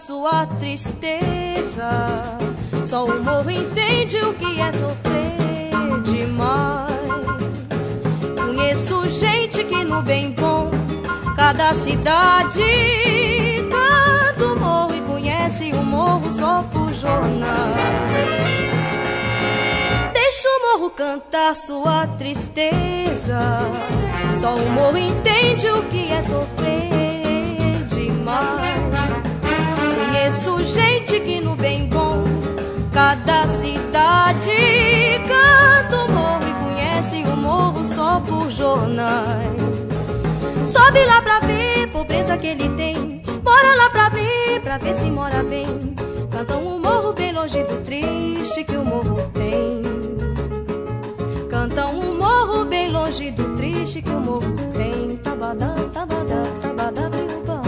sua tristeza. Só o morro entende o que é sofrer demais. Conheço gente que no bem bom, cada cidade canta o morro e conhece o morro só por jornal. Deixa o morro cantar sua tristeza. Só o morro entende o que é sofrer demais. Conheço gente que no bem bom, cada cidade canta o morro e conhece o morro só por jornais. Sobe lá pra ver pobreza que ele tem, bora lá pra ver se mora bem. Cantam um morro bem longe do triste que o morro tem. Cantam um morro bem longe do triste que o morro tem. Tabadá, tabadá, tabadá, briubá.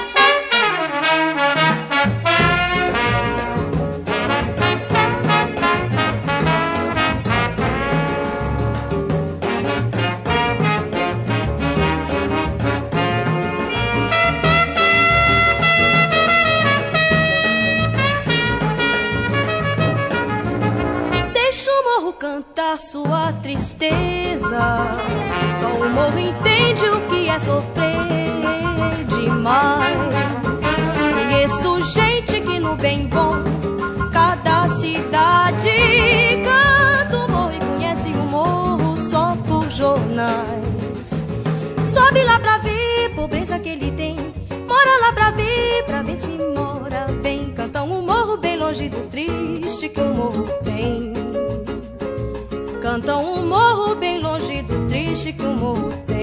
Cantar sua tristeza. Só o morro entende o que é sofrer demais. Conheço gente que no bem bom, cada cidade canta o morro e conhece o morro só por jornais. Sobe lá pra ver pobreza que ele tem, mora lá pra ver se mora bem. Cantam um morro bem longe do triste que o morro tem. Cantam um morro bem longe do triste que o morro tem.